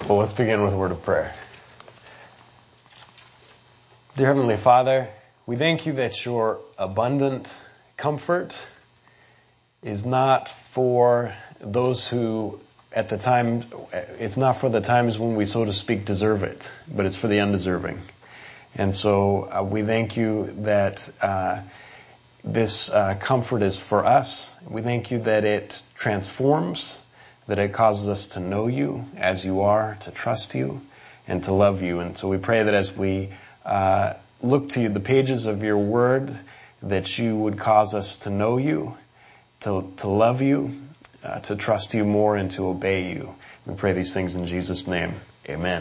Well, let's begin with a word of prayer. Dear Heavenly Father, we thank you that your abundant comfort is not for those who, at the time, it's not for the times when we, so to speak, deserve it, but it's for the undeserving. And so we thank you that this comfort is for us. We thank you that it transforms, that it causes us to know you as you are, to trust you, and to love you. And so we pray that as we look to you, the pages of your word, that you would cause us to know you, to love you, to trust you more, and to obey you. We pray these things in Jesus' name. Amen.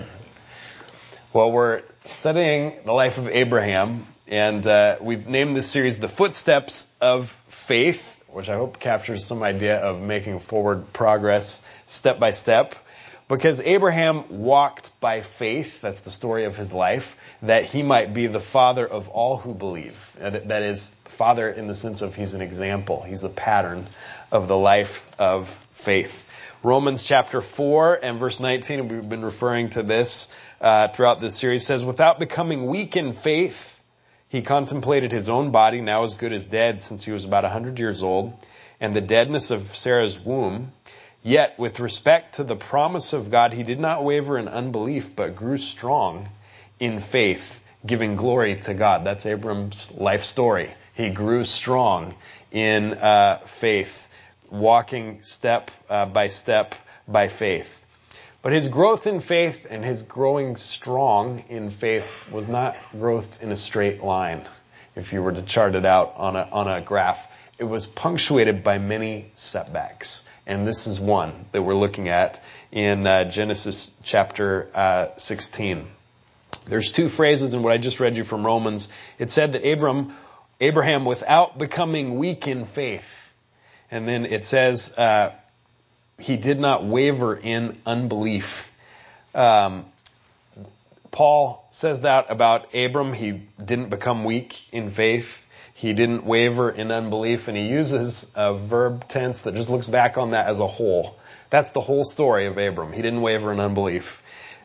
Well, we're studying the life of Abraham, and we've named this series The Footsteps of Faith, which I hope captures some idea of making forward progress step by step. Because Abraham walked by faith, that's the story of his life, that he might be the father of all who believe. That is, father in the sense of he's an example. He's the pattern of the life of faith. Romans chapter 4 and verse 19, we've been referring to this throughout this series, says, without becoming weak in faith, he contemplated his own body, now as good as dead, since he was about 100 years old, and the deadness of Sarah's womb. Yet, with respect to the promise of God, he did not waver in unbelief, but grew strong in faith, giving glory to God. That's Abram's life story. He grew strong in faith, walking step by step by faith. But his growth in faith and his growing strong in faith was not growth in a straight line. If you were to chart it out on a graph, it was punctuated by many setbacks. And this is one that we're looking at in Genesis chapter 16. There's two phrases in what I just read you from Romans. It said that Abraham without becoming weak in faith. And then it says he did not waver in unbelief. Paul says that about Abram. He didn't become weak in faith. He didn't waver in unbelief, and he uses a verb tense that just looks back on that as a whole. That's the whole story of Abram. He didn't waver in unbelief.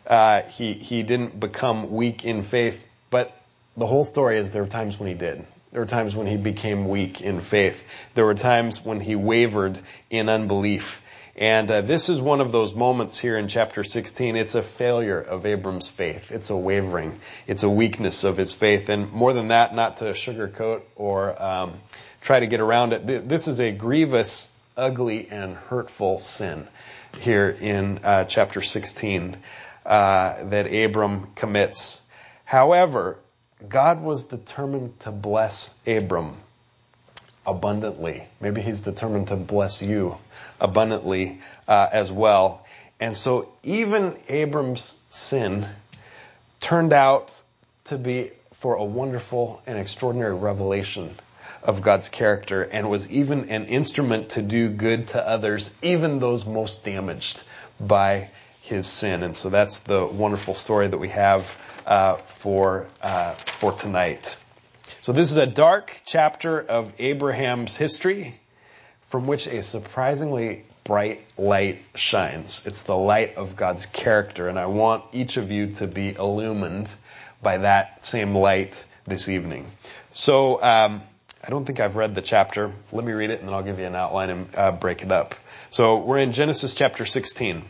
He didn't become weak in faith, but the whole story is there were times when he did. There were times when he became weak in faith. There were times when he wavered in unbelief. And this is one of those moments here in chapter 16. It's a failure of Abram's faith. It's a wavering. It's a weakness of his faith. And more than that, not to sugarcoat or try to get around it, this is a grievous, ugly, and hurtful sin here in chapter 16 that Abram commits. However, God was determined to bless Abram abundantly. Maybe he's determined to bless you abundantly as well. And so even Abram's sin turned out to be for a wonderful and extraordinary revelation of God's character, and was even an instrument to do good to others, even those most damaged by his sin. And so that's the wonderful story that we have for tonight. So this is a dark chapter of Abraham's history from which a surprisingly bright light shines. It's the light of God's character, and I want each of you to be illumined by that same light this evening. So I don't think I've read the chapter. Let me read it, and then I'll give you an outline and break it up. So we're in Genesis chapter 16.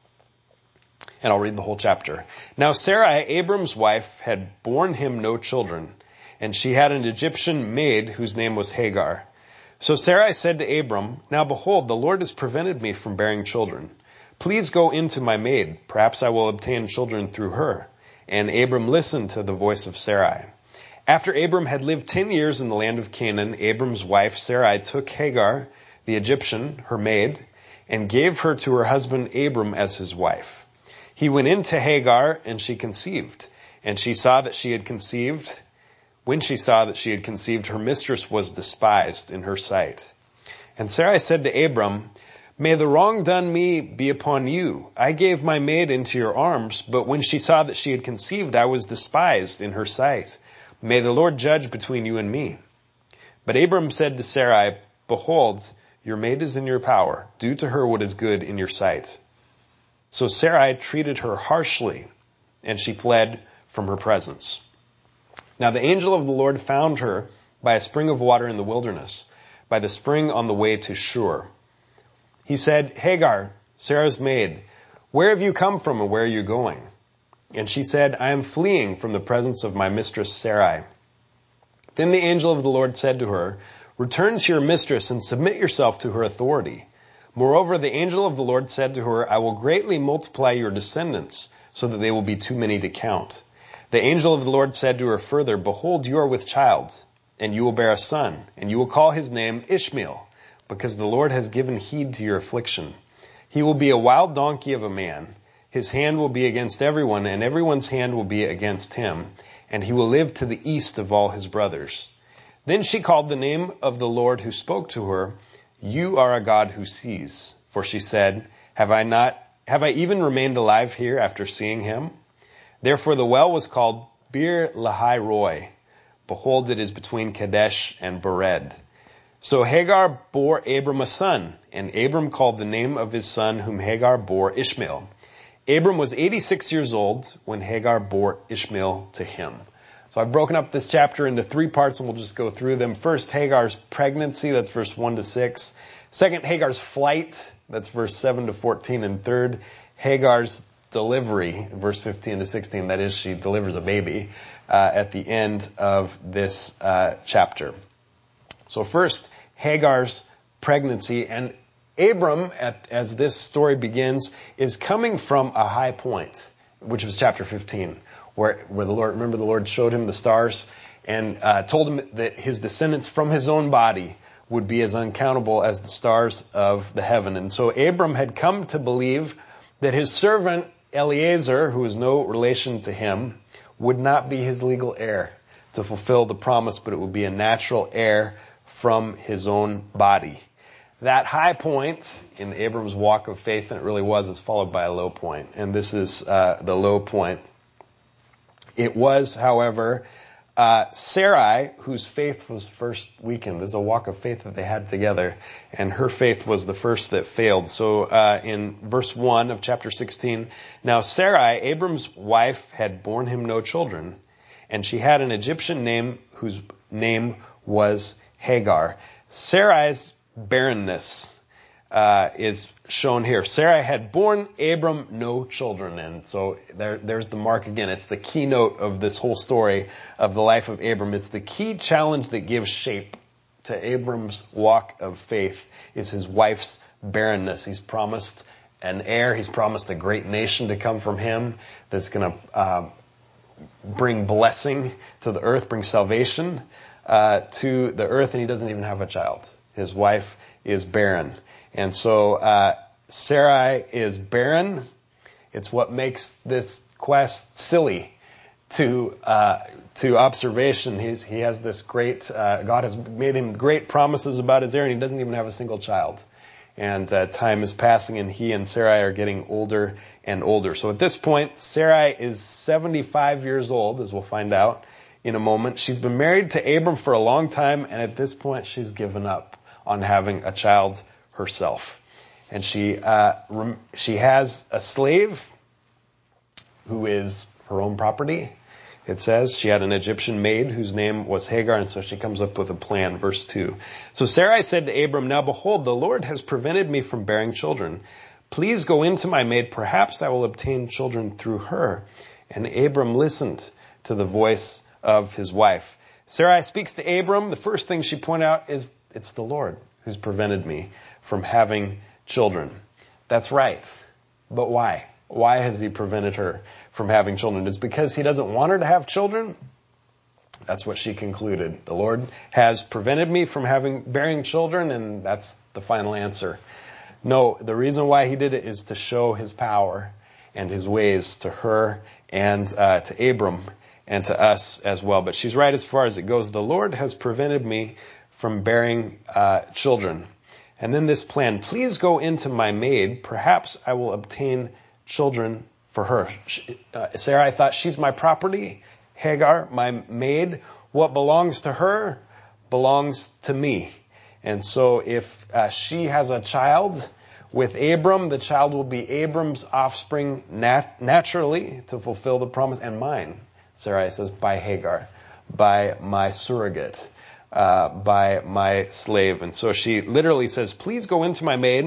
And I'll read the whole chapter. Now Sarai, Abram's wife, had borne him no children, and she had an Egyptian maid whose name was Hagar. So Sarai said to Abram, now behold, the Lord has prevented me from bearing children. Please go in to my maid. Perhaps I will obtain children through her. And Abram listened to the voice of Sarai. After Abram had lived 10 years in the land of Canaan, Abram's wife Sarai took Hagar, the Egyptian, her maid, and gave her to her husband Abram as his wife. He went in to Hagar, and she conceived. And she saw that she had conceived. When she saw that she had conceived, her mistress was despised in her sight. And Sarai said to Abram, may the wrong done me be upon you. I gave my maid into your arms, but when she saw that she had conceived, I was despised in her sight. May the Lord judge between you and me. But Abram said to Sarai, behold, your maid is in your power. Do to her what is good in your sight. So Sarai treated her harshly, and she fled from her presence. Now the angel of the Lord found her by a spring of water in the wilderness, by the spring on the way to Shur. He said, Hagar, Sarah's maid, where have you come from and where are you going? And she said, I am fleeing from the presence of my mistress Sarai. Then the angel of the Lord said to her, return to your mistress and submit yourself to her authority. Moreover, the angel of the Lord said to her, I will greatly multiply your descendants, so that they will be too many to count. The angel of the Lord said to her further, behold, you are with child, and you will bear a son, and you will call his name Ishmael, because the Lord has given heed to your affliction. He will be a wild donkey of a man. His hand will be against everyone, and everyone's hand will be against him, and he will live to the east of all his brothers. Then she called the name of the Lord who spoke to her, you are a God who sees. For she said, have I even remained alive here after seeing him? Therefore the well was called Bir Lahai Roi. Behold, it is between Kadesh and Bered. So Hagar bore Abram a son, and Abram called the name of his son whom Hagar bore Ishmael. Abram was 86 years old when Hagar bore Ishmael to him. So I've broken up this chapter into 3 parts, and we'll just go through them. First, Hagar's pregnancy, that's verse 1 to 6. Second, Hagar's flight, that's verse 7 to 14. And third, Hagar's delivery, verse 15 to 16. That is, she delivers a baby at the end of this chapter. So first, Hagar's pregnancy. And Abram, as this story begins, is coming from a high point, which was chapter 15. Where the Lord showed him the stars and told him that his descendants from his own body would be as uncountable as the stars of the heaven. And so Abram had come to believe that his servant Eliezer, who is no relation to him, would not be his legal heir to fulfill the promise, but it would be a natural heir from his own body. That high point in Abram's walk of faith, and it really was, is followed by a low point. And this is the low point. It was, however, Sarai, whose faith was first weakened. There's a walk of faith that they had together, and her faith was the first that failed. So in verse 1 of chapter 16, now Sarai, Abram's wife, had borne him no children, and she had an Egyptian name whose name was Hagar. Sarai's barrenness is shown here. Sarai had borne Abram no children. And so there's the mark again. It's the keynote of this whole story of the life of Abram. It's the key challenge that gives shape to Abram's walk of faith is his wife's barrenness. He's promised an heir. He's promised a great nation to come from him that's going to bring blessing to the earth, bring salvation to the earth, and he doesn't even have a child. His wife is barren. And so Sarai is barren. It's what makes this quest silly to observation. He has this great, God has made him great promises about his heir, and he doesn't even have a single child. And time is passing, and he and Sarai are getting older and older. So at this point, Sarai is 75 years old, as we'll find out in a moment. She's been married to Abram for a long time, and at this point, she's given up on having a child herself. And she has a slave who is her own property. It says she had an Egyptian maid whose name was Hagar, and so she comes up with a plan, verse 2. So Sarai said to Abram, now behold, the Lord has prevented me from bearing children. Please go into my maid, perhaps I will obtain children through her. And Abram listened to the voice of his wife. Sarai speaks to Abram. The first thing she pointed out is, it's the Lord who's prevented me from having children. That's right. But why? Why has he prevented her from having children? It's because he doesn't want her to have children? That's what she concluded. The Lord has prevented me from bearing children, and that's the final answer. No, the reason why he did it is to show his power and his ways to her and to Abram and to us as well. But she's right as far as it goes. The Lord has prevented me from bearing children. And then this plan, please go into my maid, perhaps I will obtain children for her. Sarai thought, she's my property, Hagar, my maid. What belongs to her belongs to me. And so if she has a child, With Abram, the child will be Abram's offspring naturally to fulfill the promise, and mine, Sarai says, by Hagar, by my surrogate, by my slave. And so she literally says, please go into my maid.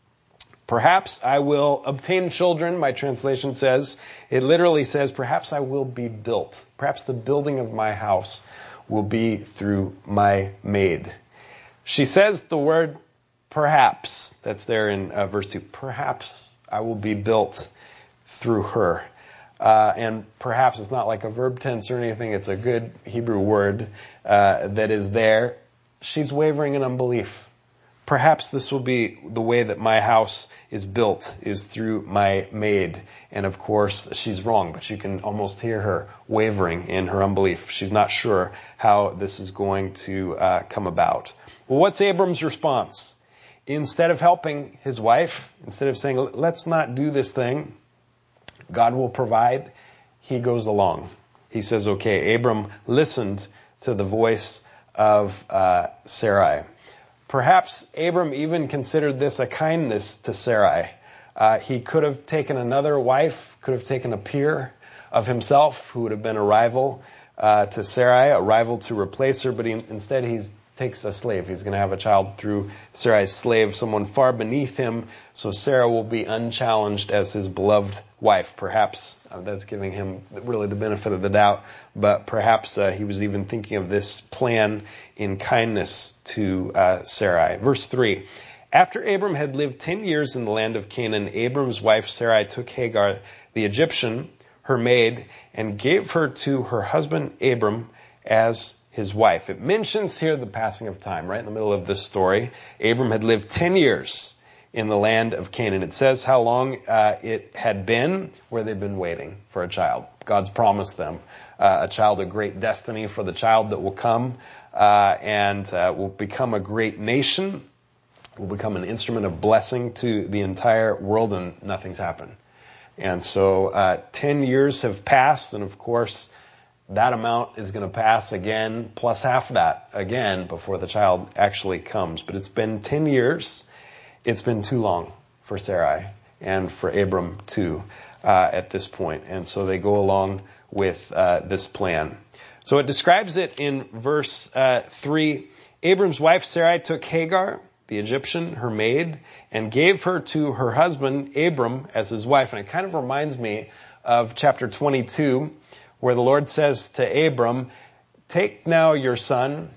Perhaps I will obtain children, my translation says. It literally says, perhaps I will be built. Perhaps the building of my house will be through my maid. She says the word perhaps. That's there in verse 2. Perhaps I will be built through her. And perhaps it's not like a verb tense or anything. It's a good Hebrew word that is there. She's wavering in unbelief. Perhaps this will be the way that my house is built, is through my maid. And of course, she's wrong, but you can almost hear her wavering in her unbelief. She's not sure how this is going to come about. Well, what's Abram's response? Instead of helping his wife, instead of saying, let's not do this thing, God will provide, he goes along. He says, okay, Abram listened to the voice of Sarai. Perhaps Abram even considered this a kindness to Sarai. He could have taken another wife, could have taken a peer of himself who would have been a rival to Sarai, a rival to replace her, but instead he takes a slave. He's going to have a child through Sarai's slave, someone far beneath him, so Sarah will be unchallenged as his beloved wife. Perhaps that's giving him really the benefit of the doubt, but perhaps he was even thinking of this plan in kindness to Sarai. Verse 3, after Abram had lived 10 years in the land of Canaan, Abram's wife Sarai took Hagar, the Egyptian, her maid, and gave her to her husband Abram as his wife. It mentions here the passing of time, right in the middle of this story. Abram had lived 10 years in the land of Canaan. It says how long it had been where they've been waiting for a child. God's promised them a child, a great destiny for the child that will come and will become a great nation, will become an instrument of blessing to the entire world, and nothing's happened. And so 10 years have passed, and of course, that amount is going to pass again, plus half that again, before the child actually comes. But it's been 10 years. It's been too long for Sarai and for Abram too at this point. And so they go along with this plan. So it describes it in verse 3. Abram's wife Sarai took Hagar, the Egyptian, her maid, and gave her to her husband Abram as his wife. And it kind of reminds me of chapter 22, where the Lord says to Abram, take now your son,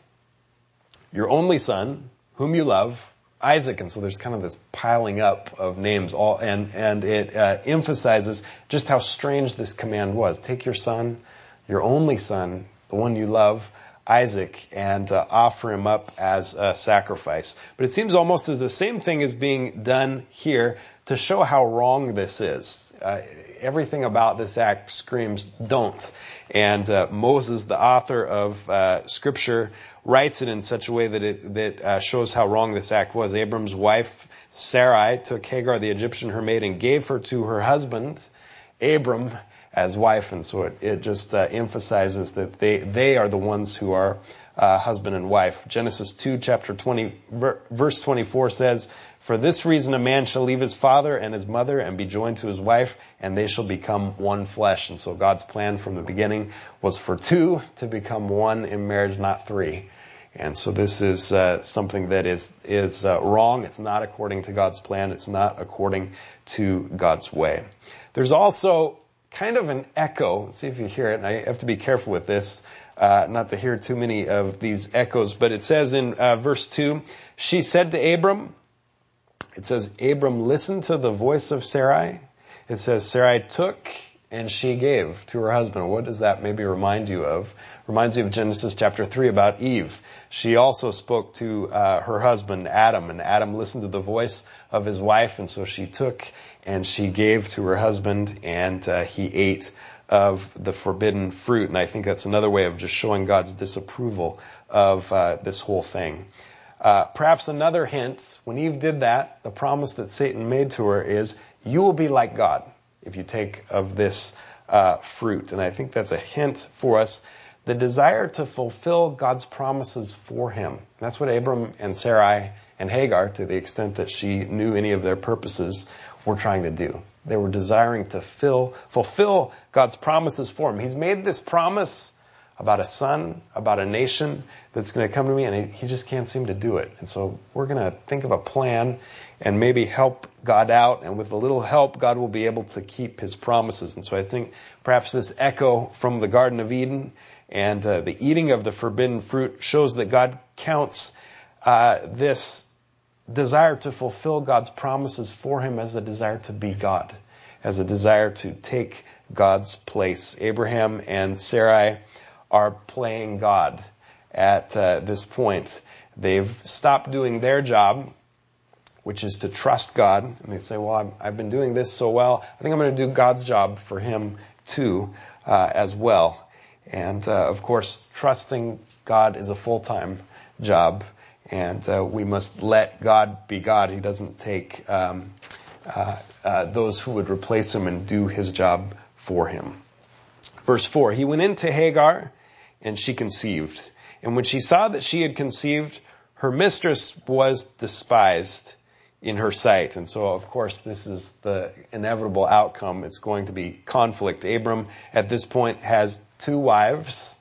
your only son, whom you love, Isaac. And so there's kind of this piling up of names, and it emphasizes just how strange this command was. Take your son, your only son, the one you love, Isaac, and offer him up as a sacrifice. But it seems almost as the same thing is being done here to show how wrong this is. Everything about this act screams don't. And Moses, the author of Scripture, writes it in such a way that shows how wrong this act was. Abram's wife, Sarai, took Hagar, the Egyptian, her maid, and gave her to her husband, Abram, as wife. And so it just emphasizes that they are the ones who are husband and wife. Genesis 2, chapter 20, verse 24 says, for this reason a man shall leave his father and his mother and be joined to his wife, and they shall become one flesh. And so God's plan from the beginning was for two to become one in marriage, not three. And so this is something that is wrong. It's not according to God's plan. It's not according to God's way. There's also kind of an echo. Let's see if you hear it. And I have to be careful with this, not to hear too many of these echoes. But it says in verse 2, she said to Abram, it says, Abram listened to the voice of Sarai. It says, Sarai took and she gave to her husband. What does that maybe remind you of? Reminds you of Genesis chapter 3 about Eve. She also spoke to her husband, Adam, and Adam listened to the voice of his wife, and so she took and she gave to her husband, and he ate of the forbidden fruit. And I think that's another way of just showing God's disapproval of this whole thing. Perhaps another hint, when Eve did that, the promise that Satan made to her is, you will be like God if you take of this fruit. And I think that's a hint for us the desire to fulfill God's promises for him. That's what Abram and Sarai and Hagar, to the extent that she knew any of their purposes, were trying to do. They were desiring to fulfill God's promises for him. He's made this promise about a son, about a nation that's going to come to me, and he just can't seem to do it. And so we're going to think of a plan and maybe help God out, and with a little help, God will be able to keep his promises. And so I think perhaps this echo from the Garden of Eden and the eating of the forbidden fruit shows that God counts this desire to fulfill God's promises for him as a desire to be God, as a desire to take God's place. Abraham and Sarai are playing God at this point. They've stopped doing their job, which is to trust God. And they say, well, I've been doing this so well, I think I'm going to do God's job for him too, as well. And of course, trusting God is a full-time job, and we must let God be God. He doesn't take those who would replace him and do his job for him. Verse 4, he went into Hagar, and she conceived. And when she saw that she had conceived, her mistress was despised in her sight. And so, of course, this is the inevitable outcome. It's going to be conflict. Abram, at this point, has 2 wives.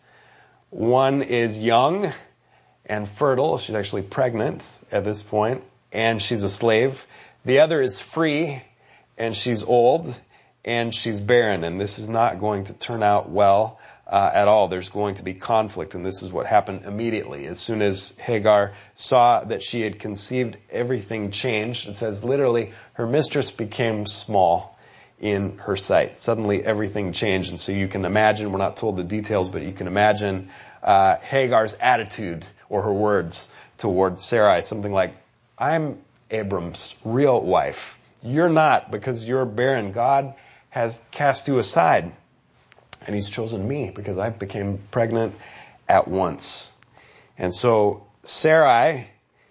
One is young and fertile. She's actually pregnant at this point, and she's a slave. The other is free, and she's old, and she's barren. And this is not going to turn out well at all. There's going to be conflict, and this is what happened immediately. As soon as Hagar saw that she had conceived, everything changed. It says literally, her mistress became small in her sight. Suddenly everything changed. And so you can imagine, we're not told the details, but you can imagine Hagar's attitude or her words toward Sarai. Something like, I'm Abram's real wife. You're not, because you're barren. God has cast you aside. And he's chosen me because I became pregnant at once. And so Sarai,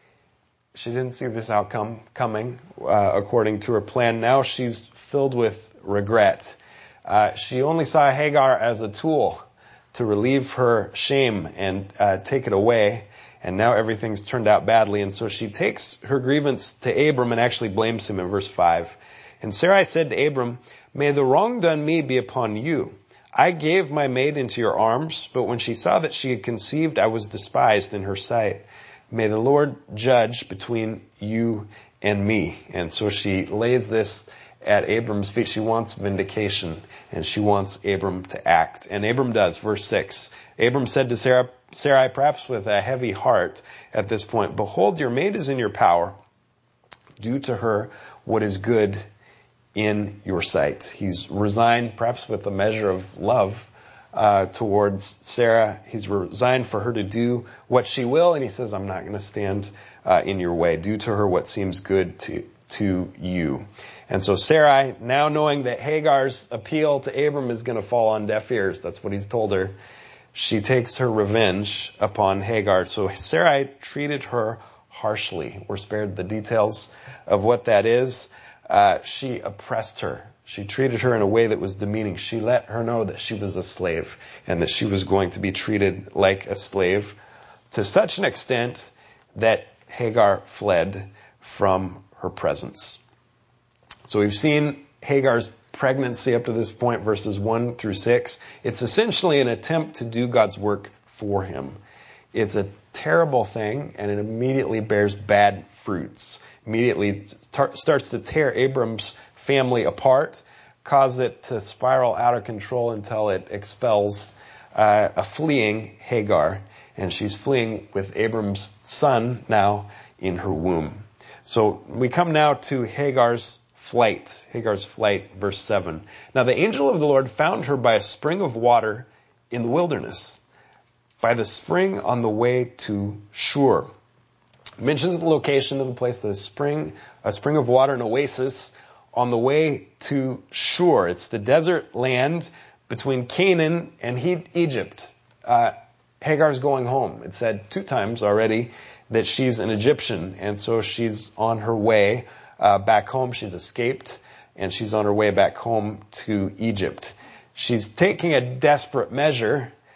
she didn't see this outcome coming according to her plan. Now she's filled with regret. She only saw Hagar as a tool to relieve her shame and take it away. And now everything's turned out badly. And so she takes her grievance to Abram and actually blames him in verse 5. And Sarai said to Abram, may the wrong done me be upon you. I gave my maid into your arms, but when she saw that she had conceived, I was despised in her sight. May the Lord judge between you and me. And so she lays this at Abram's feet. She wants vindication, and she wants Abram to act. And Abram does. Verse 6. Abram said to Sarai, perhaps with a heavy heart at this point, behold, your maid is in your power. Do to her what is good in your sight. He's resigned, perhaps with a measure of love towards Sarah. He's resigned for her to do what she will, and he says, I'm not going to stand in your way. Do to her what seems good to you. And so Sarai, now knowing that Hagar's appeal to Abram is going to fall on deaf ears, that's what he's told her, she takes her revenge upon Hagar. So Sarai treated her harshly. We're spared the details of what that is. She oppressed her. She treated her in a way that was demeaning. She let her know that she was a slave and that she was going to be treated like a slave, to such an extent that Hagar fled from her presence. So we've seen Hagar's pregnancy up to this point, verses 1 through 6. It's essentially an attempt to do God's work for him. It's a terrible thing, and it immediately bears bad fruits. Immediately starts to tear Abram's family apart, cause it to spiral out of control until it expels a fleeing Hagar. And she's fleeing with Abram's son now in her womb. So we come now to Hagar's flight, verse 7. Now the angel of the Lord found her by a spring of water in the wilderness, by the spring on the way to Shur. It mentions the location of the place, a spring of water, an oasis on the way to Shur. It's the desert land between Canaan and Egypt. Hagar's going home. It said 2 times already that she's an Egyptian, and so she's on her way back home. She's escaped, and she's on her way back home to Egypt. She's taking a desperate measure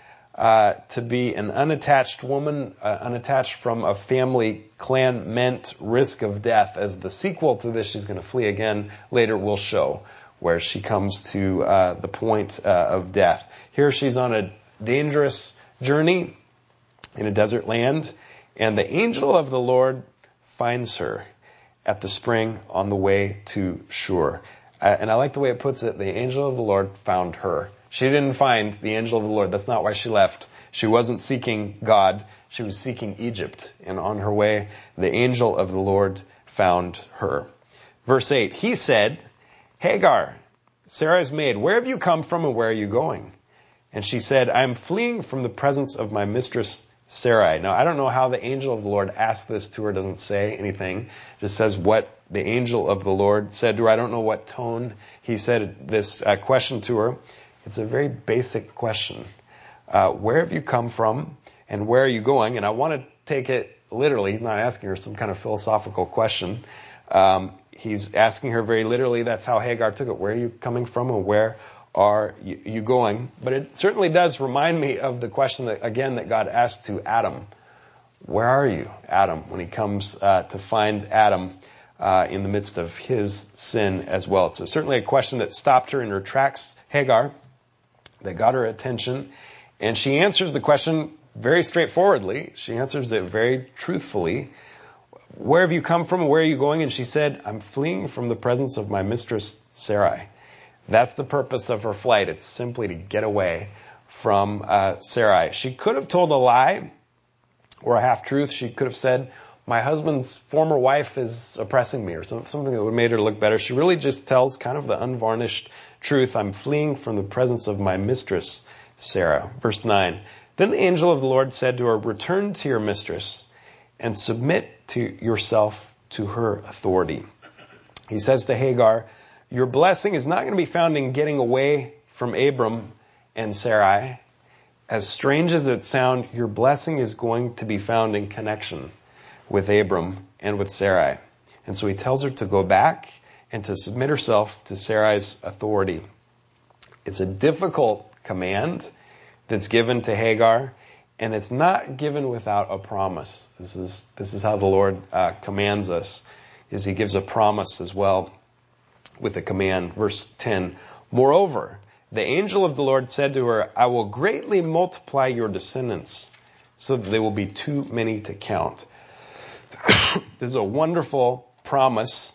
to be an unattached woman, unattached from a family clan, meant risk of death. As the sequel to this, she's going to flee again. Later we'll show where she comes to the point of death. Here she's on a dangerous journey in a desert land, and the angel of the Lord finds her at the spring on the way to Shur. And I like the way it puts it. The angel of the Lord found her. She didn't find the angel of the Lord. That's not why she left. She wasn't seeking God. She was seeking Egypt. And on her way, the angel of the Lord found her. Verse 8, he said, Hagar, Sarah's maid, where have you come from and where are you going? And she said, I am fleeing from the presence of my mistress Sarai. Now, I don't know how the angel of the Lord asked this to her. Doesn't say anything. It just says what the angel of the Lord said to her. I don't know what tone he said this question to her. It's a very basic question. Where have you come from and where are you going? And I want to take it literally. He's not asking her some kind of philosophical question. He's asking her very literally. That's how Hagar took it. Where are you coming from and where are you going? But it certainly does remind me of the question that God asked to Adam. Where are you, Adam? When he comes to find Adam in the midst of his sin as well. It's certainly a question that stopped her in her tracks, Hagar, that got her attention. And she answers the question very straightforwardly. She answers it very truthfully. Where have you come from and where are you going? And she said, I'm fleeing from the presence of my mistress Sarai. That's the purpose of her flight. It's simply to get away from Sarai. She could have told a lie or a half-truth. She could have said, my husband's former wife is oppressing me, or something that would have made her look better. She really just tells kind of the unvarnished truth. I'm fleeing from the presence of my mistress, Sarah. Verse 9. Then the angel of the Lord said to her, return to your mistress and submit to yourself to her authority. He says to Hagar, your blessing is not going to be found in getting away from Abram and Sarai. As strange as it sounds, your blessing is going to be found in connection with Abram and with Sarai. And so he tells her to go back and to submit herself to Sarai's authority. It's a difficult command that's given to Hagar, and it's not given without a promise. This is how the Lord commands us, is he gives a promise as well with a command. Verse 10, moreover, the angel of the Lord said to her, I will greatly multiply your descendants so that they will be too many to count. This is a wonderful promise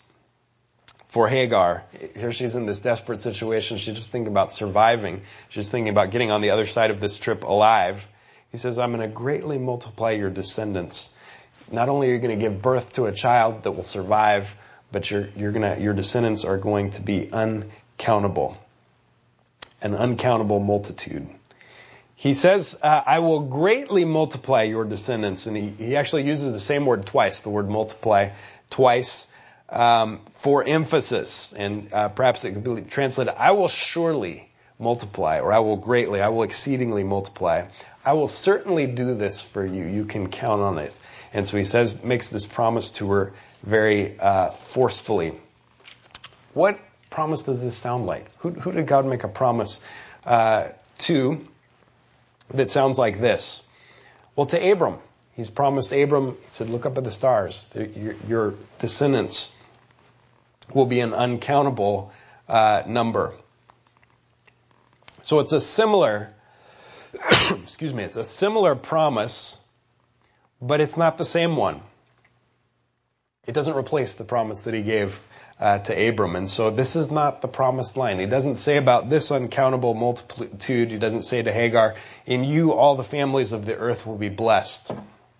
for Hagar. Here she's in this desperate situation. She's just thinking about surviving. She's thinking about getting on the other side of this trip alive. He says, I'm going to greatly multiply your descendants. Not only are you going to give birth to a child that will survive, but your descendants are going to be uncountable. An uncountable multitude. He says, I will greatly multiply your descendants. And he actually uses the same word twice, the word multiply twice, for emphasis. And perhaps it could be translated, I will surely multiply, or I will exceedingly multiply. I will certainly do this for you. You can count on it. And so he says, makes this promise to her very forcefully. What promise does this sound like? Who did God make a promise to that sounds like this? Well, to Abram. He's promised Abram, he said, look up at the stars. Your descendants will be an uncountable number. So it's a similar, it's a similar promise, but it's not the same one. It doesn't replace the promise that he gave to Abram. And so this is not the promised line. He doesn't say about this uncountable multitude. He doesn't say to Hagar, in you all the families of the earth will be blessed.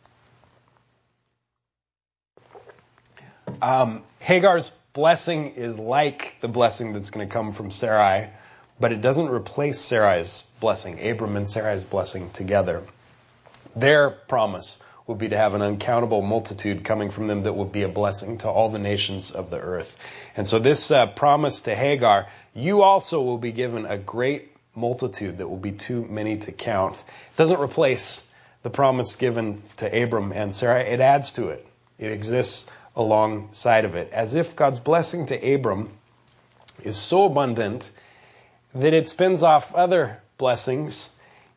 Hagar's blessing is like the blessing that's going to come from Sarai, but it doesn't replace Sarai's blessing, Abram and Sarai's blessing together. Their promise will be to have an uncountable multitude coming from them that will be a blessing to all the nations of the earth. And so this promise to Hagar, you also will be given a great multitude that will be too many to count. It doesn't replace the promise given to Abram and Sarai. It adds to it. It exists alongside of it. As if God's blessing to Abram is so abundant that it spins off other blessings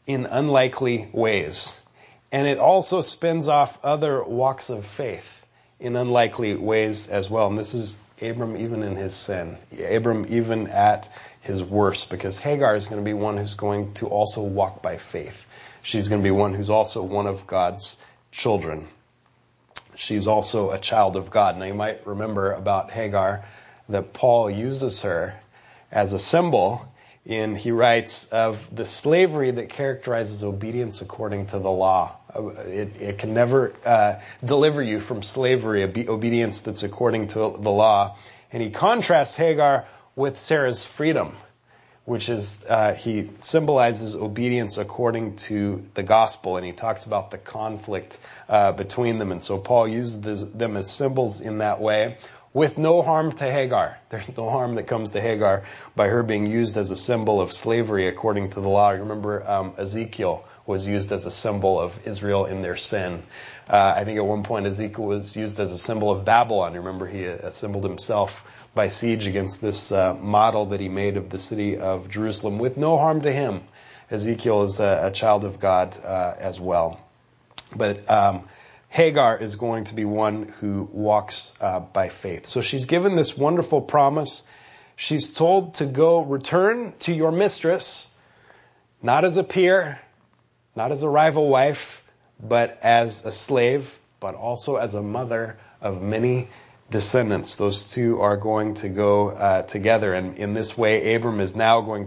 in unlikely ways. And it also spins off other walks of faith in unlikely ways as well. And this is Abram even in his sin. Abram even at his worst, because Hagar is going to be one who's going to also walk by faith. She's going to be one who's also one of God's children. She's also a child of God. Now you might remember about Hagar that Paul uses her as a symbol he writes of the slavery that characterizes obedience according to the law. It can never deliver you from slavery, obedience that's according to the law. And he contrasts Hagar with Sarah's freedom, which is, he symbolizes obedience according to the gospel, and he talks about the conflict between them. And so Paul uses them as symbols in that way, with no harm to Hagar. There's no harm that comes to Hagar by her being used as a symbol of slavery according to the law. Remember, Ezekiel was used as a symbol of Israel in their sin. I think at one point Ezekiel was used as a symbol of Babylon. Remember, he assembled himself by siege against this model that he made of the city of Jerusalem, with no harm to him. Ezekiel is a child of God as well. But Hagar is going to be one who walks by faith. So she's given this wonderful promise. She's told to go return to your mistress, not as a peer, not as a rival wife, but as a slave, but also as a mother of many descendants. Those two are going to go together. And in this way, Abram is now going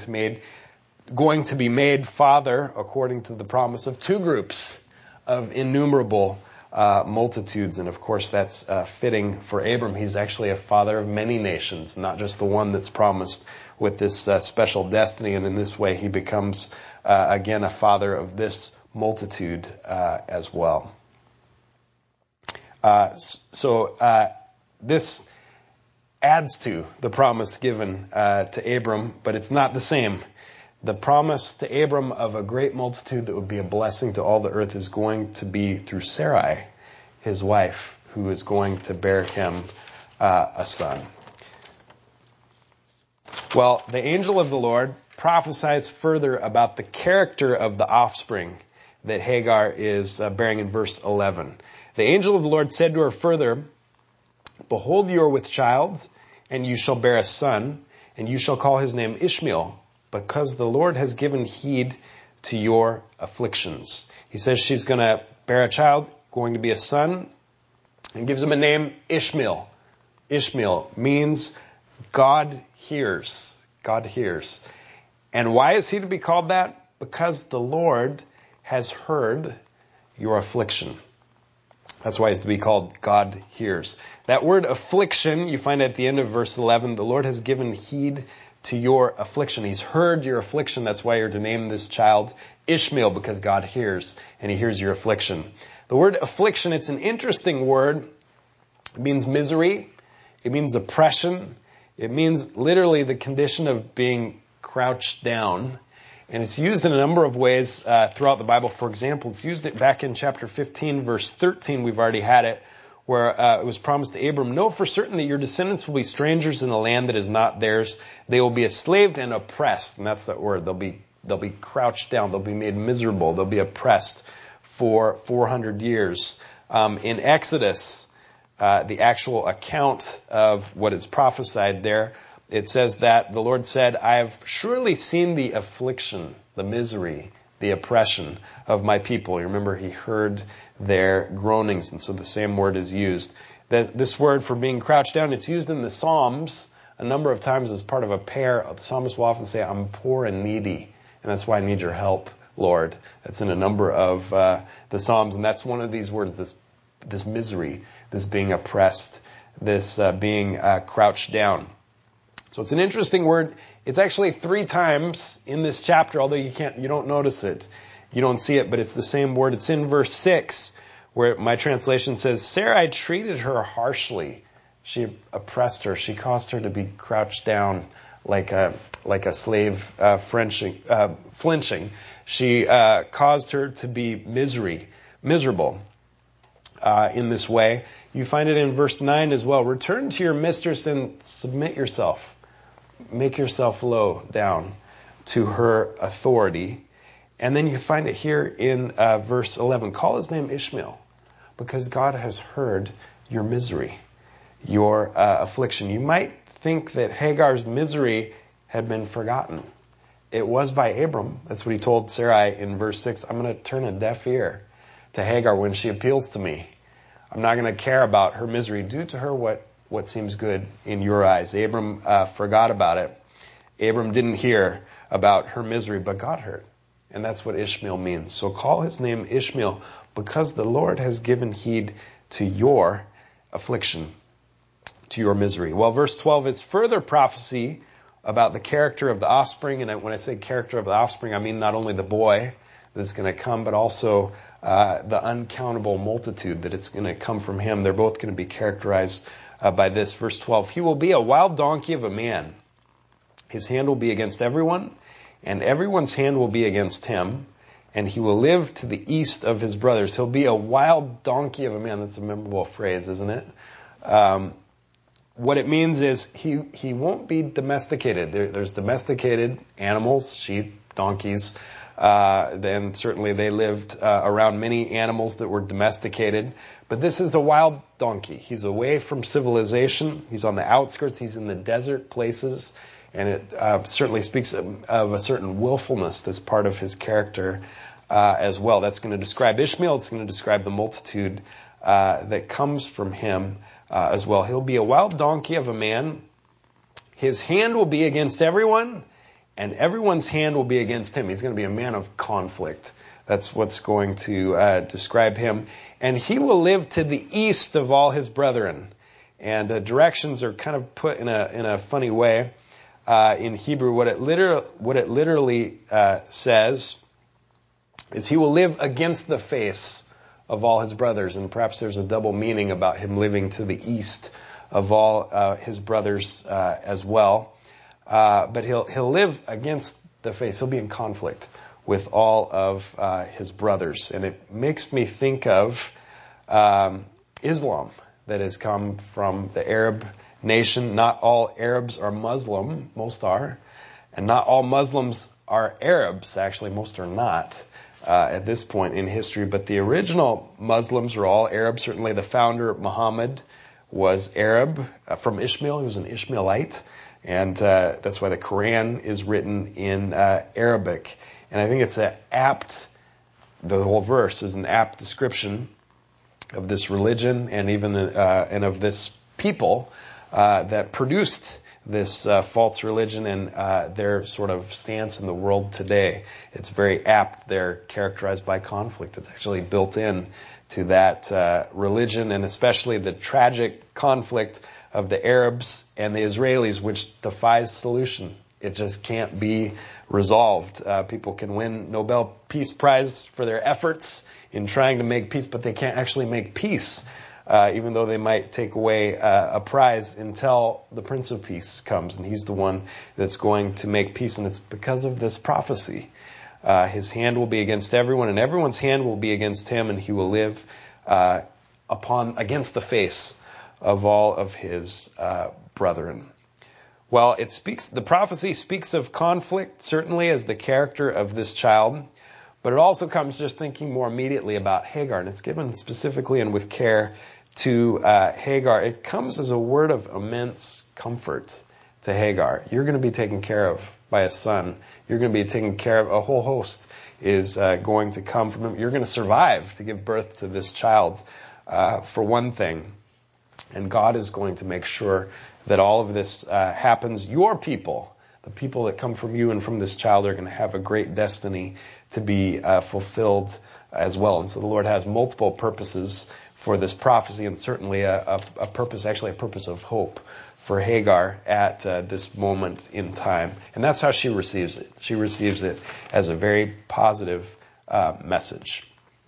to be made father, according to the promise, of two groups of innumerable multitudes. And of course, that's fitting for Abram. He's actually a father of many nations, not just the one that's promised with this special destiny. And in this way, he becomes, again, a father of this multitude as well. This adds to the promise given to Abram, but it's not the same. The promise to Abram of a great multitude that would be a blessing to all the earth is going to be through Sarai, his wife, who is going to bear him a son. Well, the angel of the Lord prophesies further about the character of the offspring that Hagar is bearing in verse 11. The angel of the Lord said to her further, "Behold, you are with child, and you shall bear a son, and you shall call his name Ishmael, because the Lord has given heed to your afflictions." He says she's going to bear a child, going to be a son, and gives him a name, Ishmael. Ishmael means God hears. God hears. And why is he to be called that? Because the Lord has heard your affliction. That's why he's to be called God hears. That word affliction, you find at the end of verse 11, the Lord has given heed to your affliction. He's heard your affliction. That's why you're to name this child Ishmael, because God hears, and he hears your affliction. The word affliction, it's an interesting word. It means misery. It means oppression. It means literally the condition of being crouched down. And it's used in a number of ways throughout the Bible. For example, it's used back in chapter 15, verse 13. We've already had it, where it was promised to Abram, "Know for certain that your descendants will be strangers in a land that is not theirs. They will be enslaved and oppressed." And that's that word. They'll be crouched down. They'll be made miserable. They'll be oppressed for 400 years. In Exodus, the actual account of what is prophesied there, it says that the Lord said, "I have surely seen the affliction, the misery, the oppression of my people." You remember, he heard their groanings, and so the same word is used. This word for being crouched down, it's used in the Psalms a number of times as part of a prayer. The psalmist will often say, "I'm poor and needy, and that's why I need your help, Lord." That's in a number of the Psalms, and that's one of these words, this misery, this being oppressed, this being crouched down. So it's an interesting word. It's actually 3 times in this chapter, although you don't notice it. You don't see it, but it's the same word. It's in verse 6, where my translation says, "Sarai treated her harshly. She oppressed her. She caused her to be crouched down like a slave flinching. She caused her to be miserable in this way." You find it in verse 9 as well. "Return to your mistress and submit yourself. Make yourself low down to her authority." And then you find it here in verse 11. Call his name Ishmael, because God has heard your misery, your affliction. You might think that Hagar's misery had been forgotten. It was by Abram. That's what he told Sarai in verse 6. I'm going to turn a deaf ear to Hagar when she appeals to me. I'm not going to care about her misery. Do to her what seems good in your eyes. Abram forgot about it. Abram didn't hear about her misery, but God heard. And that's what Ishmael means. So call his name Ishmael, because the Lord has given heed to your affliction, to your misery. Well, verse 12 is further prophecy about the character of the offspring. And when I say character of the offspring, I mean not only the boy that's going to come, but also the uncountable multitude that it's going to come from him. They're both going to be characterized by this. Verse 12, he will be a wild donkey of a man. His hand will be against everyone, and everyone's hand will be against him, and he will live to the east of his brothers. He'll be a wild donkey of a man. That's a memorable phrase, isn't it? What it means is he won't be domesticated. There's domesticated animals, sheep, donkeys. Then certainly they lived around many animals that were domesticated. But this is a wild donkey. He's away from civilization. He's on the outskirts. He's in the desert places. And it certainly speaks of a certain willfulness that's part of his character as well. That's going to describe Ishmael. It's going to describe the multitude that comes from him as well. He'll be a wild donkey of a man. His hand will be against everyone, and everyone's hand will be against him. He's going to be a man of conflict. That's what's going to describe him. And he will live to the east of all his brethren. And directions are kind of put in a funny way. In Hebrew, what it literally says is he will live against the face of all his brothers. And perhaps there's a double meaning about him living to the east of all his brothers as well. But he'll live against the face. He'll be in conflict with all of his brothers. And it makes me think of Islam that has come from the Arab nation. Not all Arabs are Muslim. Most are. And not all Muslims are Arabs. Actually, most are not at this point in history. But the original Muslims are all Arab. Certainly the founder, Muhammad, was Arab from Ishmael. He was an Ishmaelite. And that's why the Quran is written in Arabic. And I think it's the whole verse is an apt description of this religion and even and of this people that produced this false religion and their sort of stance in the world today. It's very apt. They're characterized by conflict. It's actually built in to that religion, and especially the tragic conflict of the Arabs and the Israelis, which defies solution. It just can't be resolved. People can win Nobel Peace Prize for their efforts in trying to make peace, but they can't actually make peace, even though they might take away a prize until the Prince of Peace comes, and he's the one that's going to make peace. And it's because of this prophecy. His hand will be against everyone, and everyone's hand will be against him, and he will live against the face of all of his brethren. Well, the prophecy speaks of conflict, certainly as the character of this child, but it also comes just thinking more immediately about Hagar, and it's given specifically and with care to Hagar. It comes as a word of immense comfort to Hagar. You're going to be taken care of by a son. You're going to be taken care of. A whole host is going to come from him. You're going to survive to give birth to this child, for one thing. And God is going to make sure that all of this happens. Your people, the people that come from you and from this child, are going to have a great destiny to be fulfilled as well. And so the Lord has multiple purposes for this prophecy, and certainly a purpose of hope for Hagar at this moment in time. And that's how she receives it. She receives it as a very positive message.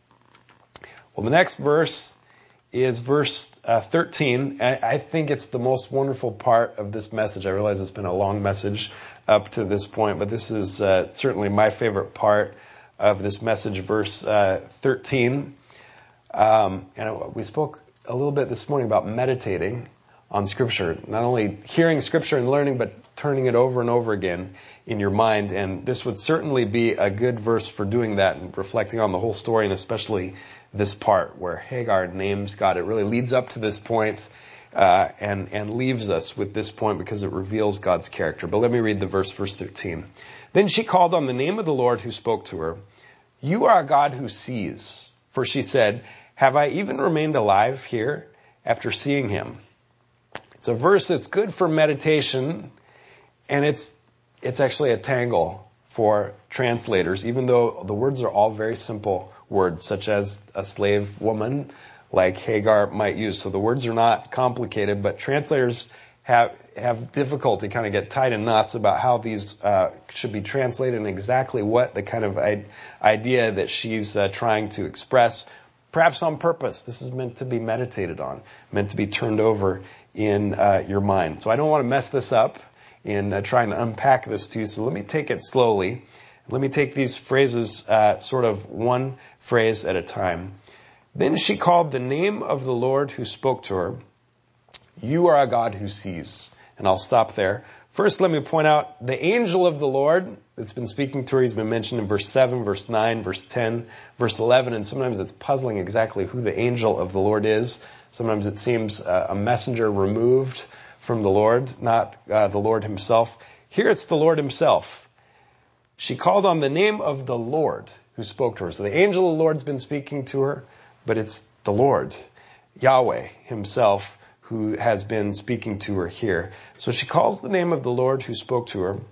Well, the next verse is verse 13. I think it's the most wonderful part of this message. I realize it's been a long message up to this point, but this is certainly my favorite part of this message, verse 13. And we spoke a little bit this morning about meditating on Scripture. Not only hearing Scripture and learning, but turning it over and over again in your mind. And this would certainly be a good verse for doing that and reflecting on the whole story, and especially this part where Hagar names God. It really leads up to this point, and leaves us with this point because it reveals God's character. But let me read the verse 13. Then she called on the name of the Lord who spoke to her. You are a God who sees. For she said, have I even remained alive here after seeing him? It's a verse that's good for meditation, and it's actually a tangle for translators, even though the words are all very simple words, such as a slave woman like Hagar might use. So the words are not complicated, but translators have difficulty, kind of get tied in knots about how these should be translated and exactly what the kind of idea that she's trying to express, perhaps on purpose. This is meant to be meditated on, meant to be turned over in your mind. So I don't want to mess this up in trying to unpack this to you, so let me take it slowly. Let me take these phrases sort of one phrase at a time. Then she called the name of the Lord who spoke to her. You are a God who sees. And I'll stop there. First, let me point out the angel of the Lord that's been speaking to her. He's been mentioned in verse 7, verse 9, verse 10, verse 11. And sometimes it's puzzling exactly who the angel of the Lord is. Sometimes it seems a messenger removed from the Lord, not the Lord himself. Here it's the Lord himself. She called on the name of the Lord who spoke to her. So the angel of the Lord's been speaking to her, but it's the Lord, Yahweh himself, who has been speaking to her here. So she calls the name of the Lord who spoke to her.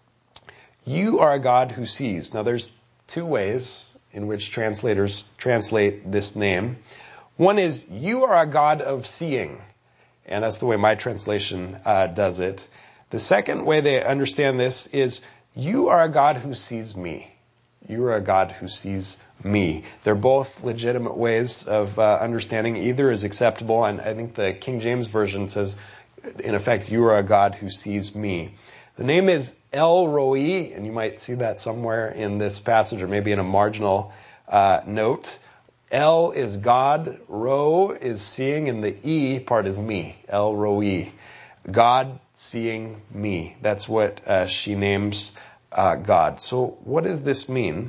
You are a God who sees. Now there's two ways in which translators translate this name. One is, you are a God of seeing. And that's the way my translation does it. The second way they understand this is, you are a God who sees me. You are a God who sees me. They're both legitimate ways of understanding. Either is acceptable, and I think the King James Version says, in effect, you are a God who sees me. The name is El Roi, and you might see that somewhere in this passage, or maybe in a marginal note. El is God, Ro is seeing, and the E part is me. El Roi. God seeing me. That's what she names God. So what does this mean?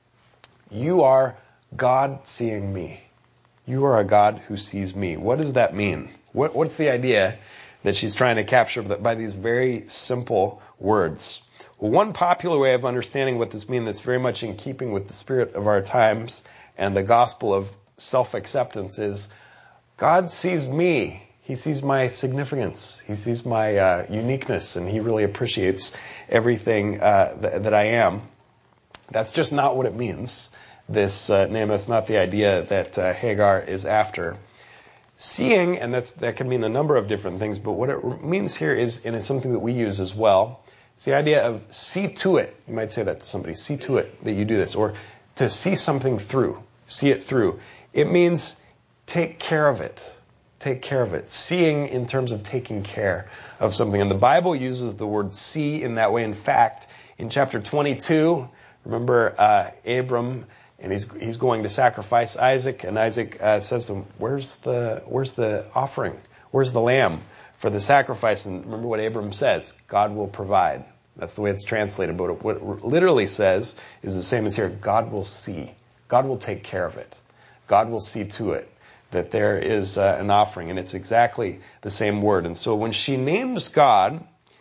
You are God seeing me. You are a God who sees me. What does that mean? What's the idea that she's trying to capture by these very simple words? Well, one popular way of understanding what this means that's very much in keeping with the spirit of our times and the gospel of self-acceptance is, God sees me. He sees my significance. He sees my uniqueness, and he really appreciates everything that I am. That's just not what it means. This name, that's not the idea that Hagar is after. Seeing, and that can mean a number of different things, but what it means here is, and it's something that we use as well, it's the idea of see to it. You might say that to somebody, see to it that you do this, or to see something through, see it through. It means take care of it. Take care of it. Seeing in terms of taking care of something. And the Bible uses the word see in that way. In fact, in chapter 22, remember Abram, and he's going to sacrifice Isaac, and Isaac says to him, where's the offering? Where's the lamb for the sacrifice? And remember what Abram says, God will provide. That's the way it's translated. But what it literally says is the same as here. God will see. God will take care of it. God will see to it that there is an offering, and it's exactly the same word. And so when she names God,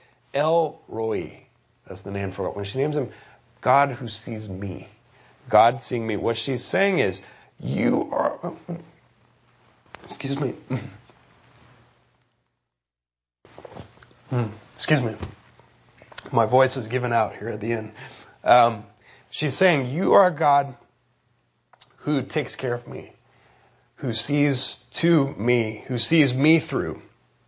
El Roi, that's the name for it. When she names him, God who sees me, God seeing me, what she's saying is, you are, excuse me, excuse me, my voice is giving out here at the end. She's saying, you are a God who takes care of me, who sees to me, who sees me through.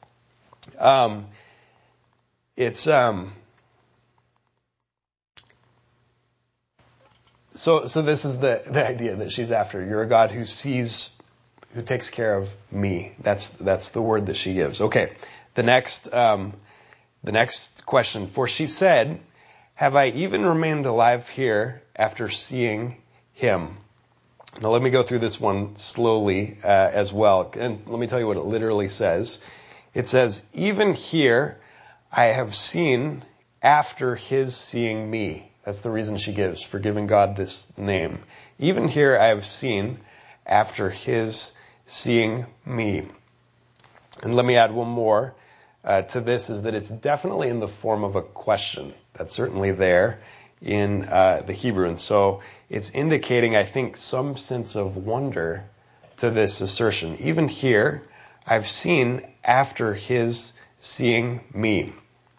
So this is the idea that she's after. You're a God who sees, who takes care of me. That's the word that she gives. Okay. The next question. For she said, have I even remained alive here after seeing him? Now let me go through this one slowly as well. And let me tell you what it literally says. It says, even here I have seen after his seeing me. That's the reason she gives for giving God this name. Even here, I have seen after his seeing me. And let me add one more to this, is that it's definitely in the form of a question. That's certainly there in the Hebrew. And so it's indicating, I think, some sense of wonder to this assertion. Even here, I've seen after his seeing me.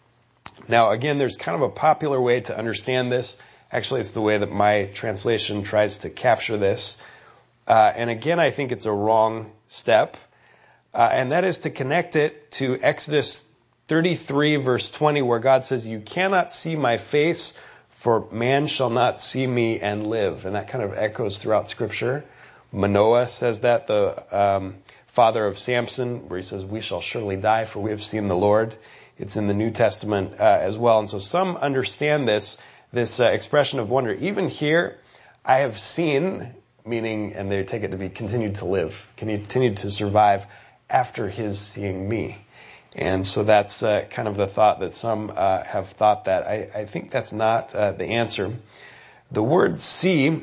Now, again, there's kind of a popular way to understand this. Actually, it's the way that my translation tries to capture this. And again, I think it's a wrong step. And that is to connect it to Exodus 33, verse 20, where God says, "You cannot see my face, for man shall not see me and live." And that kind of echoes throughout Scripture. Manoah says that, the father of Samson, where he says, "We shall surely die, for we have seen the Lord." It's in the New Testament as well. And so some understand this expression of wonder. Even here, I have seen, meaning, and they take it to be continued to live, continued to survive after his seeing me. And so that's kind of the thought that some have thought that. I think that's not the answer. The word see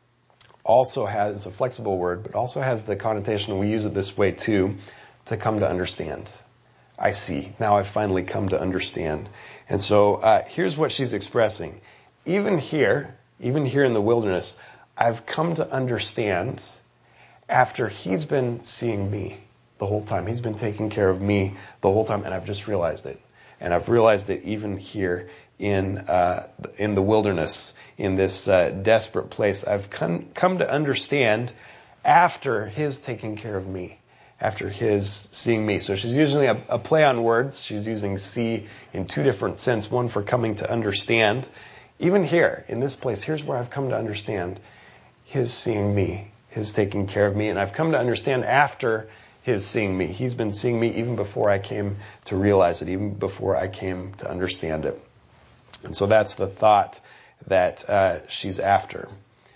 also has a flexible word, but also has the connotation, we use it this way too, to come to understand. I see. Now I've finally come to understand. And so here's what she's expressing. Even here in the wilderness, I've come to understand after he's been seeing me the whole time. He's been taking care of me the whole time, and I've just realized it. And I've realized it even here in the wilderness, in this desperate place. I've come to understand after his taking care of me, after his seeing me. So she's using a play on words. She's using see in two different senses, one for coming to understand. Even here, in this place, here's where I've come to understand his seeing me, his taking care of me. And I've come to understand after his seeing me. He's been seeing me even before I came to realize it, even before I came to understand it. And so that's the thought that she's after.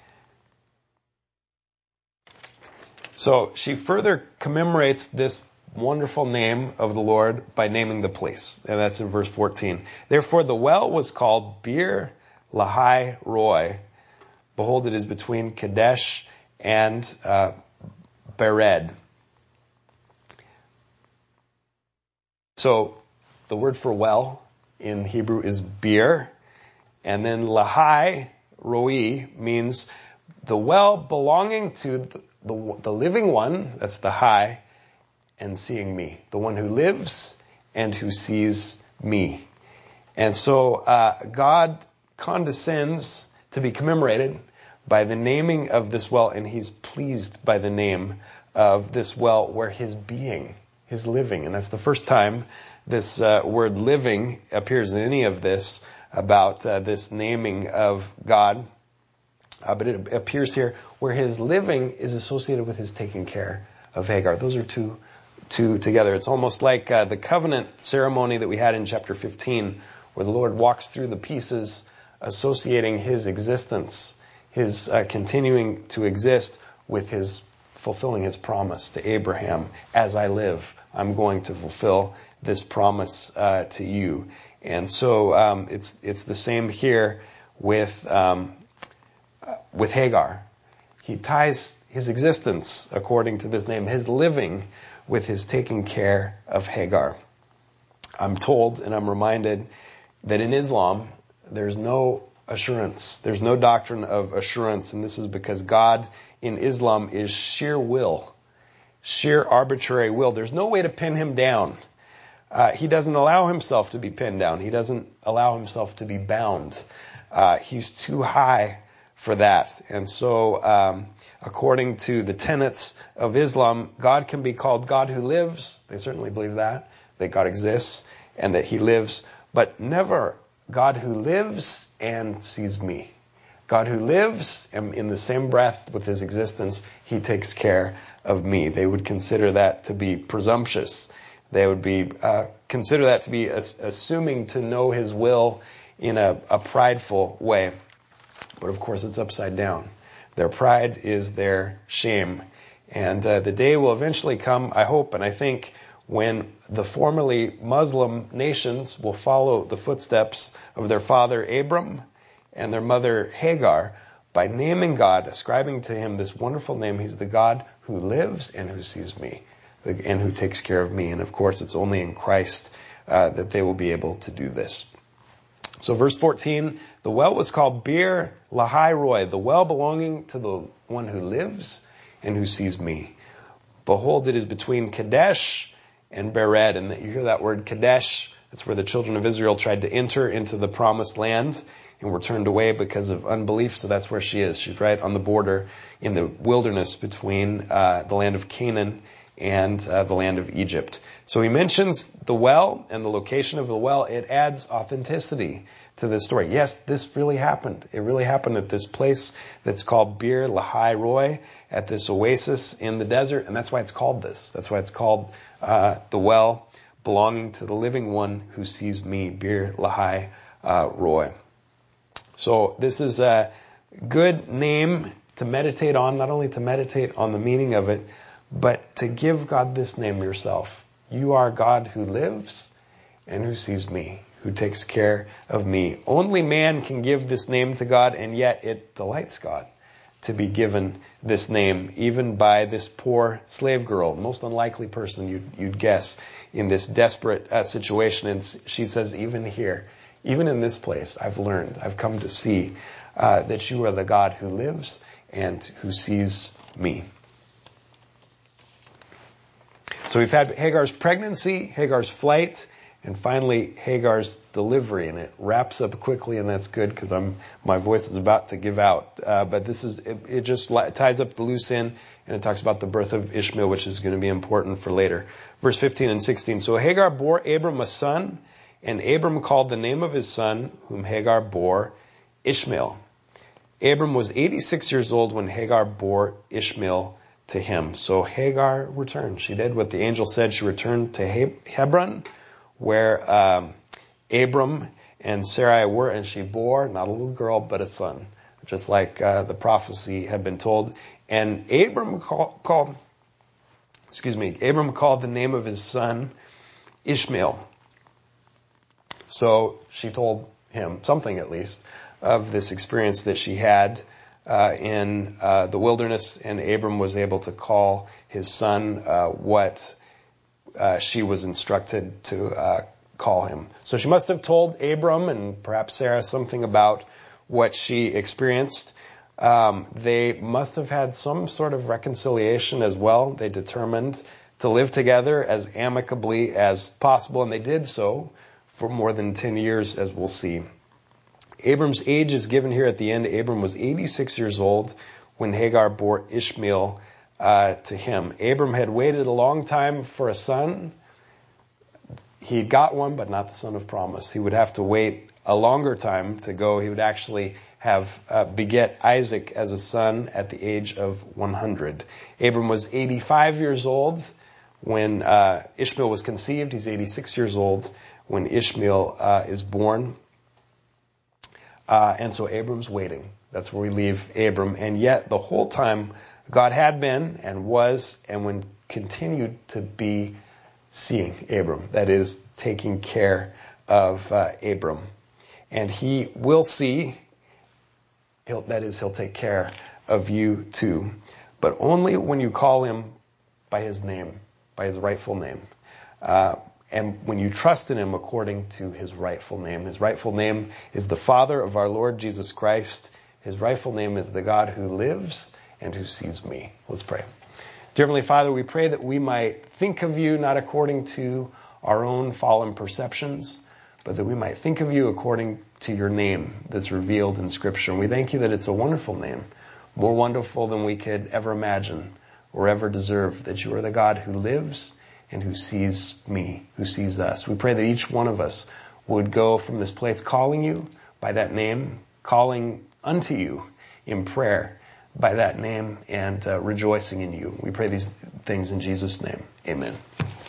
So she further commemorates this wonderful name of the Lord by naming the place. And that's in verse 14. "Therefore the well was called Bir Lahai Roi. Behold, it is between Kadesh and Bered." So the word for well in Hebrew is bir. And then Lahai Roi means the well belonging to the living one, that's the high, and seeing me, the one who lives and who sees me. And so God condescends to be commemorated by the naming of this well, and he's pleased by the name of this well where his being, his living, and that's the first time this word living appears in any of this about this naming of God. But it appears here where his living is associated with his taking care of Hagar. Those are two together. It's almost like the covenant ceremony that we had in chapter 15, where the Lord walks through the pieces associating his existence, his continuing to exist with his fulfilling his promise to Abraham. As I live, I'm going to fulfill this promise to you. And so it's the same here with Hagar. He ties his existence, according to this name, his living, with his taking care of Hagar. I'm told and I'm reminded that in Islam, there's no assurance. There's no doctrine of assurance, and this is because God in Islam is sheer will, sheer arbitrary will. There's no way to pin him down. He doesn't allow himself to be pinned down. He doesn't allow himself to be bound. He's too high for that. And so, according to the tenets of Islam, God can be called God who lives. They certainly believe that God exists and that he lives, but never God who lives and sees me. God who lives, and in the same breath with his existence, he takes care of me. They would consider that to be presumptuous. They would be consider that to be assuming to know his will in a prideful way. But of course, it's upside down. Their pride is their shame. And the day will eventually come, I hope and I think, when the formerly Muslim nations will follow the footsteps of their father Abram and their mother Hagar by naming God, ascribing to him this wonderful name. He's the God who lives and who sees me and who takes care of me. And of course, it's only in Christ that they will be able to do this. So verse 14, the well was called Bir Lahai Roi, the well belonging to the one who lives and who sees me. Behold, it is between Kadesh and Bered. And you hear that word Kadesh. That's where the children of Israel tried to enter into the promised land and were turned away because of unbelief. So that's where she is. She's right on the border in the wilderness between the land of Canaan and the land of Egypt. So he mentions the well and the location of the well. It adds authenticity to this story. Yes, this really happened. It really happened at this place that's called Bir Lahai Roi, at this oasis in the desert, and that's why it's called this. That's why it's called the well belonging to the living one who sees me, Bir Lahai Roi. So this is a good name to meditate on, not only to meditate on the meaning of it, but to give God this name yourself. You are God who lives and who sees me, who takes care of me. Only man can give this name to God, and yet it delights God to be given this name, even by this poor slave girl, most unlikely person you'd guess in this desperate situation. And she says, even here, even in this place, I've come to see that you are the God who lives and who sees me. So we've had Hagar's pregnancy, Hagar's flight, and finally Hagar's delivery. And it wraps up quickly, and that's good because my voice is about to give out. But it just ties up the loose end, and it talks about the birth of Ishmael, which is going to be important for later. Verse 15 and 16. So Hagar bore Abram a son, and Abram called the name of his son, whom Hagar bore, Ishmael. Abram was 86 years old when Hagar bore Ishmael to him. So Hagar returned. She did what the angel said. She returned to Hebron, where Abram and Sarai were, and she bore not a little girl, but a son, just like the prophecy had been told. And Abram called the name of his son Ishmael. So she told him something, at least, of this experience that she had in the wilderness, and Abram was able to call his son what she was instructed to call him. So she must have told Abram and perhaps Sarah something about what she experienced. They must have had some sort of reconciliation as well. They determined to live together as amicably as possible, and they did so for more than 10 years, as we'll see. Abram's age is given here at the end. Abram was 86 years old when Hagar bore Ishmael to him. Abram had waited a long time for a son. He got one, but not the son of promise. He would have to wait a longer time to go. He would actually have beget Isaac as a son at the age of 100. Abram was 85 years old when Ishmael was conceived. He's 86 years old when Ishmael is born. And so Abram's waiting. That's where we leave Abram. And yet the whole time God had been and was and would continue to be seeing Abram. That is, taking care of Abram. And he will see, he'll take care of you too. But only when you call him by his name, by his rightful name. And when you trust in him according to his rightful name. His rightful name is the Father of our Lord Jesus Christ. His rightful name is the God who lives and who sees me. Let's pray. Dear Heavenly Father, we pray that we might think of you not according to our own fallen perceptions, but that we might think of you according to your name that's revealed in Scripture. And we thank you that it's a wonderful name, more wonderful than we could ever imagine or ever deserve, that you are the God who lives and who sees me, who sees us. We pray that each one of us would go from this place calling you by that name, calling unto you in prayer by that name, and rejoicing in you. We pray these things in Jesus' name. Amen.